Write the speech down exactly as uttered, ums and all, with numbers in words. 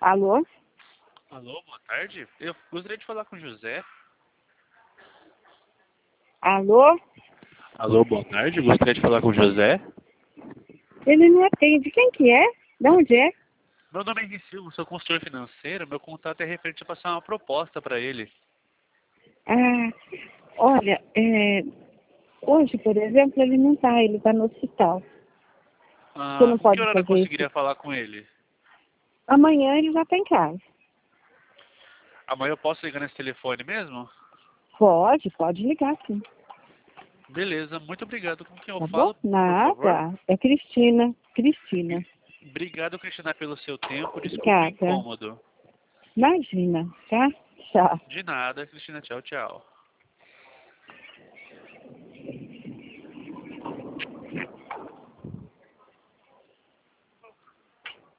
Alô? Alô, boa tarde. Eu gostaria de falar com o José. Alô? Alô, boa tarde. Gostaria de falar com o José. Ele não atende. Quem que é? De onde é? Meu nome é Henrique Silva, sou consultor financeiro. Meu contato é referente a passar uma proposta para ele. Ah, olha, é, hoje, por exemplo, ele não está, ele está no hospital. Você Ah, não com que pode horário eu fazer conseguiria isso. falar com ele? Amanhã ele já está em casa. Amanhã eu posso ligar nesse telefone mesmo? Pode, pode ligar sim. Beleza, muito obrigado. Com quem eu Tá bom? falo, por favor? Nada. É Cristina. Cristina. Obrigado, Cristina, pelo seu tempo. Desculpe o Obrigada. incômodo. Imagina, tá? Tchau. De nada, Cristina. Tchau, tchau.